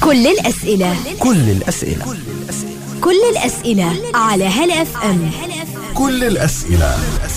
كل الأسئلة على هلا اف ام. كل الأسئلة.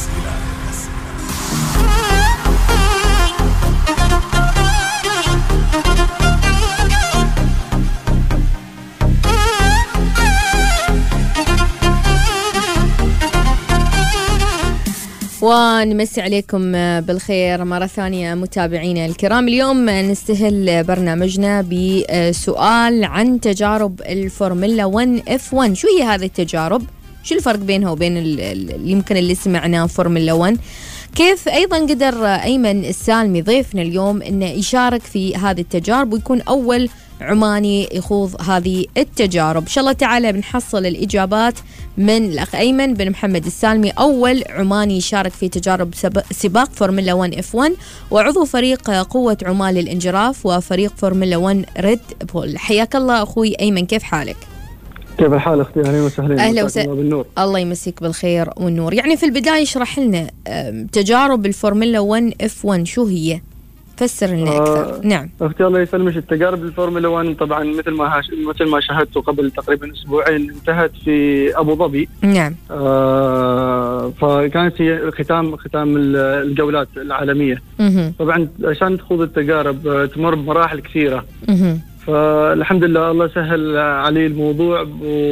ونمسي عليكم بالخير مرة ثانية متابعينا الكرام. اليوم نستهل برنامجنا بسؤال عن تجارب الفورمولا 1 F1. شو هي هذه التجارب؟ شو الفرق بينها وبين يمكن اللي سمعناه فورمولا 1؟ كيف أيضا قدر أيمن السالمي ضيفنا اليوم أنه يشارك في هذه التجارب ويكون أول عماني يخوض هذه التجارب؟ إن شاء الله تعالى بنحصل الإجابات من الأخ أيمن بن محمد السالمي، أول عماني يشارك في تجارب سباق فورمولا 1 F1 وعضو فريق قوة عمال الانجراف وفريق فورمولا 1 ريد بول. حياك الله أخوي أيمن، كيف حالك؟ كيف الحال اختي؟ اهلا وسهلا. اهلا وسهلا. الله يمسيك بالخير والنور. يعني في البدايه اشرح لنا تجارب الفورمولا 1 F1 شو هي؟ فسر لنا اكثر. نعم اختي الله يسلمك. التجارب الفورمولا 1 طبعا مثل ما شاهدتوا قبل تقريبا اسبوعين انتهت في ابو ظبي. نعم. فكانت هي ختام الجولات العالميه. طبعا عشان تخوض التجارب تمر بمراحل كثيره. فالحمد لله الله سهل علي الموضوع،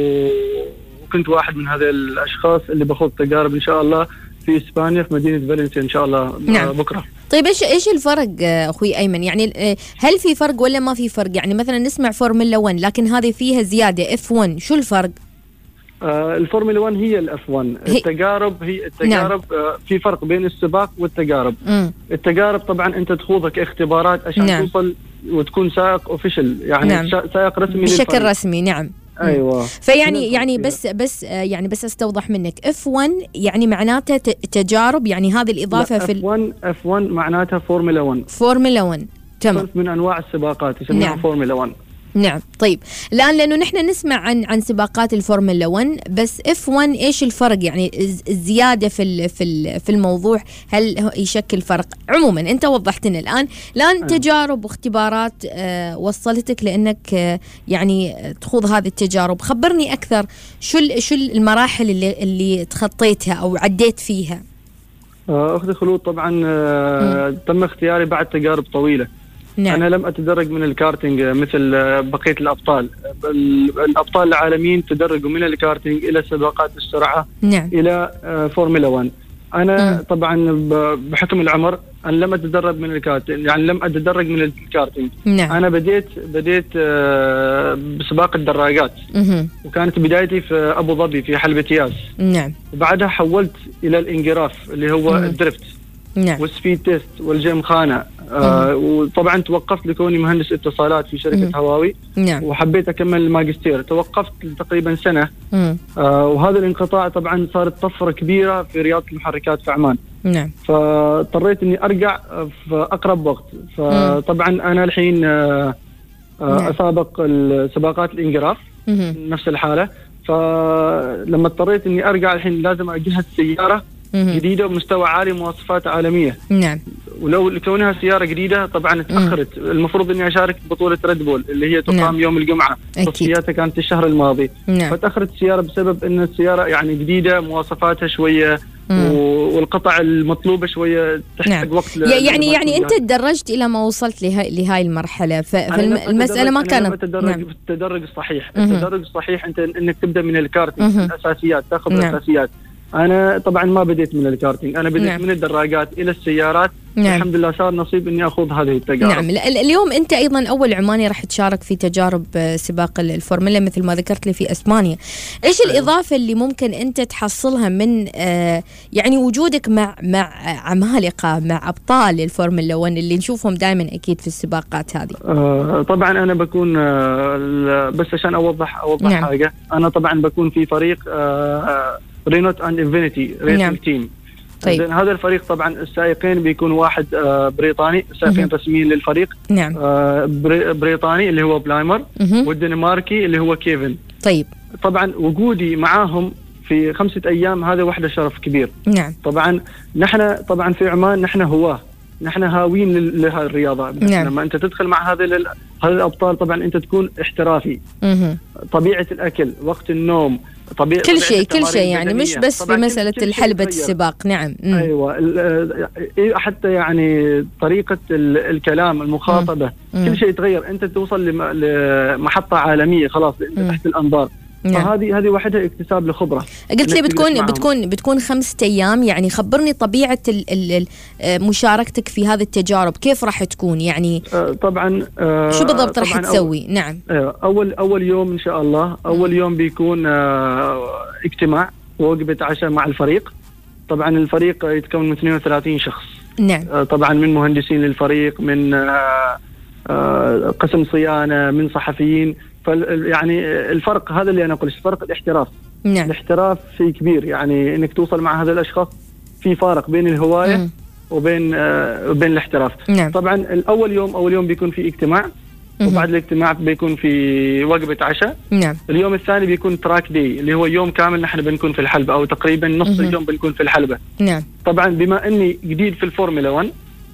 وكنت واحد من هذه الأشخاص اللي بخوض تجارب إن شاء الله في إسبانيا في مدينة فالنسيا إن شاء الله. نعم. بكرة. طيب إيش الفرق أخوي أيمن؟ يعني هل في فرق ولا ما في فرق؟ يعني مثلا نسمع فورمولا 1 لكن هذه فيها زيادة F1، شو الفرق؟ الفورمولا 1 هي الF1. التجارب هي التجارب. نعم. في فرق بين السباق والتجارب. التجارب طبعا أنت تخوضك اختبارات عشان نعم. توصل وتكون سائق اوفيشال، يعني نعم. سائق رسمي بشكل رسمي. نعم. ايوه. فيعني بس استوضح منك F1 يعني معناته تجارب، يعني هذه الاضافه في F1 معناتها فورمولا 1. تمام. من انواع السباقات يسمونها نعم. فورمولا 1. نعم. طيب الآن لأنه نحن نسمع عن سباقات الفورمولا 1 بس F1 إيش الفرق؟ يعني الزيادة في الموضوع هل يشكل فرق؟ عموما أنت وضحت لنا الآن تجارب واختبارات وصلتك لأنك يعني تخوض هذه التجارب. خبرني أكثر شو المراحل اللي تخطيتها أو عديت فيها؟ أخذ خلود طبعا تم اختياري بعد تجارب طويلة. نعم. أنا لم أتدرج من الكارتينج مثل بقية الأبطال. الأبطال العالميين تدرجوا من الكارتينج إلى سباقات السرعة. نعم. إلى فورمولا 1. أنا طبعا بحكم العمر أنا لم أتدرج من الكارتينج، يعني لم أتدرج من الكارتينج. نعم. أنا بديت بسباق الدراجات. وكانت بدايتي في أبو ظبي في حلبة ياس. نعم. وبعدها حولت إلى الانجراف اللي هو الدريفت. نعم. والسبيد تيست والجيمخانة. وطبعا توقفت لكوني مهندس اتصالات في شركة هواوي. نعم. وحبيت أكمل الماجستير، توقفت تقريبا سنة. وهذا الانقطاع طبعا صارت طفرة كبيرة في رياضة المحركات في عمان. نعم. فاضطريت إني أرجع في أقرب وقت. فطبعا أنا الحين أسابق سباقات الانجراف نفس الحالة. فلما اضطريت إني أرجع الحين لازم أجهز سيارة جديدة بمستوى عالي، مواصفات عالمية. نعم. ولو لكونها سيارة جديدة طبعا تأخرت. المفروض إني أشارك بطولة ريد بول اللي هي تقام نعم. يوم الجمعة. تصفياتها كانت الشهر الماضي. نعم. فتأخرت السيارة بسبب إن السيارة يعني جديدة، مواصفاتها شوية والقطع المطلوبة شوية تحتاج نعم. وقت. يعني أنت تدرجت إلى ما وصلت لهاي المرحلة. فالمسألة ما كانت نعم. في التدرج الصحيح. التدرج الصحيح أنت إنك تبدأ من الكارتينج الأساسيات، تأخذ نعم. الأساسيات. أنا طبعا ما بديت من الكارتينج، أنا بديت نعم. من الدراجات إلى السيارات. نعم. الحمد لله صار نصيب إني أخوض هذه التجارب. نعم. اليوم أنت أيضا أول عماني راح تشارك في تجارب سباق الفورمولا مثل ما ذكرت لي في أسبانيا. إيش الإضافة اللي ممكن أنت تحصلها من يعني وجودك مع عمالقة، مع أبطال الفورمولا 1 اللي نشوفهم دائما أكيد في السباقات هذه؟ طبعا أنا بكون بس عشان أوضح نعم. حاجة. أنا طبعا بكون في فريق رينوت اند انفينيتي ريسنج تيم. طيب. هذا الفريق طبعا السائقين بيكون واحد بريطاني، سائقين رسميين للفريق. نعم. بريطاني اللي هو بلايمر، والدنماركي اللي هو كيفن. طيب. طبعا وجودي معاهم في 5 أيام هذا وحده شرف كبير. نعم. طبعا نحن في عمان نحن هواه نحن هاوين لهذه الرياضة. نعم. لما أنت تدخل مع هذه الأبطال طبعا أنت تكون احترافي. طبيعة الأكل، وقت النوم، كل شيء يعني مش بس في مسألة الحلبة السباق. نعم. أيوة. حتى يعني طريقة الكلام، المخاطبة، كل شيء يتغير. أنت توصل لمحطة عالمية خلاص، أنت تحت الأنظار. نعم. فهذه وحدها اكتساب لخبرة. قلت لي بتكون 5 أيام، يعني خبرني طبيعة مشاركتك في هذه التجارب كيف راح تكون يعني؟ طبعا شو بالضبط راح تسوي؟ نعم. أول يوم إن شاء الله، أول يوم بيكون اجتماع ووجبة عشاء مع الفريق. طبعا الفريق يتكون من 32 شخص. نعم. طبعا من مهندسين للفريق، من قسم صيانة، من صحفيين. يعني الفرق هذا اللي أنا أقول، فرق الاحتراف. نعم. الاحتراف شيء كبير، يعني إنك توصل مع هذا الأشخاص في فارق بين الهواية وبين الاحتراف. نعم. طبعا أول يوم بيكون في اجتماع، وبعد الاجتماع بيكون في وجبة عشاء. نعم. اليوم الثاني بيكون تراك دي، اللي هو يوم كامل نحن بنكون في الحلبة، أو تقريبا نص اليوم بنكون في الحلبة. نعم. طبعا بما أني جديد في الفورمولا 1،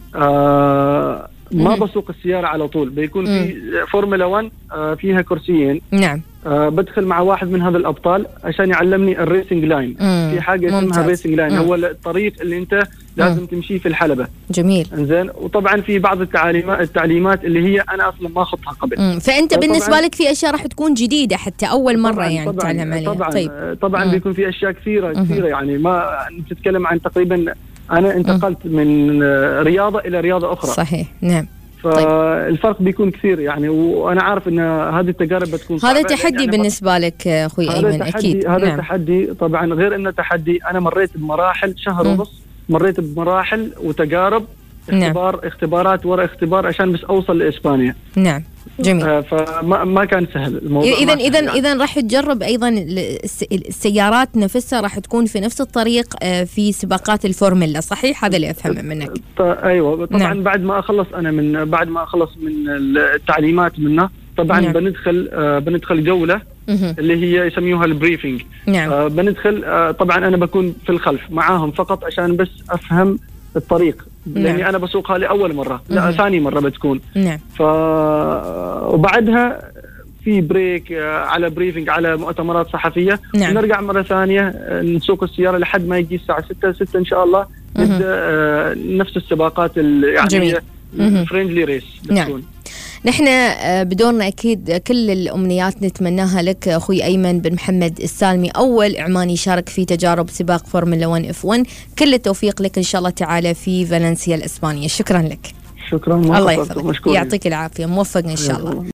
ما بسوق السيارة على طول، بيكون في فورمولا 1 فيها كرسيين. نعم. بدخل مع واحد من هذا الأبطال عشان يعلمني الريسنج لاين. في حاجة اسمها الريسنج لاين، هو الطريق اللي أنت لازم تمشيه في الحلبة. جميل. إنزين. وطبعا في بعض التعليمات اللي هي أنا أصلا ما خطها قبل. فأنت بالنسبة لك في أشياء راح تكون جديدة حتى أول مرة يعني تعلم عليها. طبعا بيكون في أشياء كثيرة يعني، ما نتكلم عن تقريبا أنا انتقلت من رياضة إلى رياضة أخرى. صحيح. نعم. فالفرق بيكون كثير يعني، وأنا عارف أن هذه التجارب بتكون صعبة. هذا تحدي يعني بالنسبة لك أخوي أيمن أكيد. هذا نعم. تحدي طبعا، غير أنه تحدي. أنا مريت بمراحل شهر ونص، مريت بمراحل وتجارب، اختبارات وراء اختبار عشان بس أوصل لإسبانيا. نعم. جميل. فما كان سهل الموضوع. إذا راح تجرب أيضا السيارات نفسها راح تكون في نفس الطريق في سباقات الفورمولا، صحيح؟ هذا اللي أفهمه منك. أيوة. طبعا نعم. بعد ما أخلص من التعليمات منه، طبعا نعم. بندخل جولة اللي هي يسميوها البريفنج. نعم. بندخل طبعا أنا بكون في الخلف معاهم فقط عشان بس أفهم الطريق، لأني نعم. أنا بسوقها لأول مرة، لا ثاني مرة بتكون. نعم. وبعدها في بريك على بريفنج، على مؤتمرات صحفية. نعم. نرجع مرة ثانية نسوق السيارة لحد ما يجي الساعة 6 إن شاء الله نبدأ نفس السباقات يعني فريندلي ريس بتكون. نعم. نحن بدورنا أكيد كل الأمنيات نتمناها لك أخوي أيمن بن محمد السالمي، أول إعماني يشارك في تجارب سباق فورمولا 1 F1. كل التوفيق لك إن شاء الله تعالى في فالنسيا الإسبانية. شكرا لك. شكرا. الله يحفظك، يعطيك العافية، موفق إن شاء الله.